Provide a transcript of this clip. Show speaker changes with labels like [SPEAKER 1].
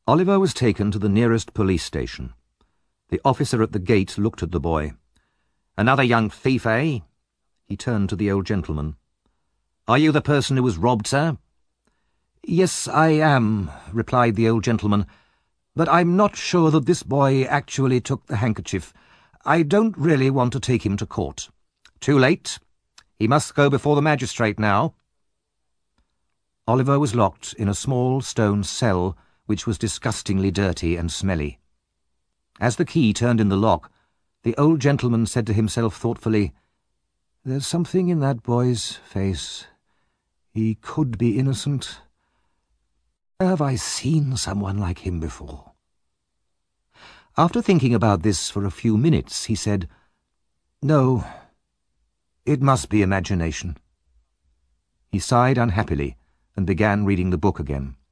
[SPEAKER 1] Oliver was taken to the nearest police station. The officer at the gate looked at the boy. "Another young thief, eh?" He turned to the old gentleman. "Are you the person who was robbed, sir?" "Yes, I am," replied the old gentleman, "but I'm not sure that this boy actually took the handkerchief. I don't really want to take him to court." "Too late. He must go before the magistrate now." Oliver was locked in a small stone cell which was disgustingly dirty and smelly. As the key turned in the lock, the old gentleman said to himself thoughtfully, "There's something in that boy's face. He could be innocent. Have I seen someone like him before?" After thinking about this for a few minutes, he said, "No, it must be imagination." He sighed unhappily and began reading the book again.